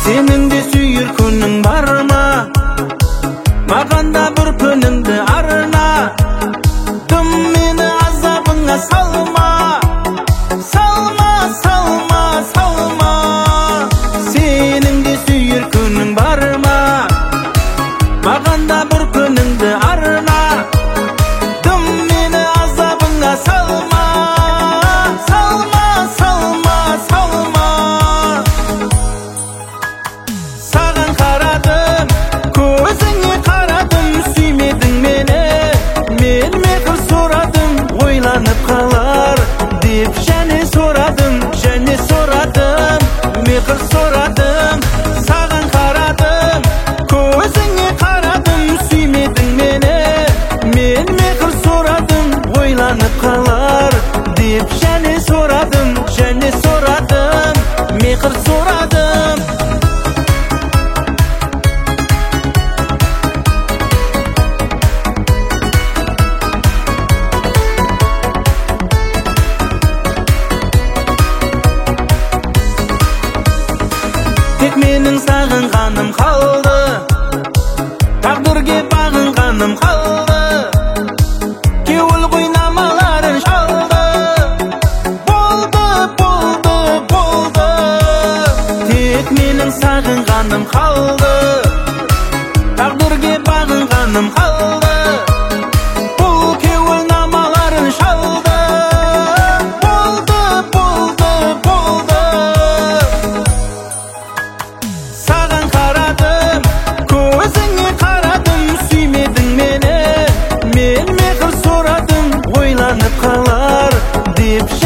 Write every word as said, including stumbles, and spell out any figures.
Senin de sүйір күнің бар ма? Маған да бір күніңді арна. Дым мені азабыңа салма, салма, салма, салма. Senin de sүйір күнің бар ма? Маған да бір күніңді арна. Дым мені азабыңа салма, салма, салма, салма. Саған қарадым, көзіңе қарадым, сүймедің мені. Мен мехір сұрадым, ойланып қалар деп және сұрадым, және сұрадым, мехір сұрадым. Саған қарадым, көзіңе қарадым, сүймедің мені. Мен мехір сұрадым, ойланып қалар деп және сұрадым, және сұрадым, мехір сұрадым. Тек менің сағынғаным қалды, тағдырге бағынғаным қалды. Кеуіл ойнамаларын шалды, болды, болды, болды. Тек менің сағынғаным қалды, тағдырге бағынғаным қалды. Бұл кеуіл намаларын шалды, болды, болды, болды. Саған қарадым, көзіңе қарадым, сүймедің мені. Мен мехір сұрадым, ойланып қалар деп